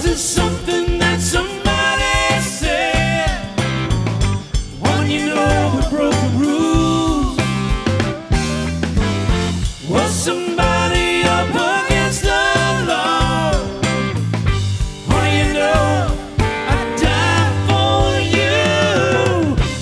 to something that somebody said. One you know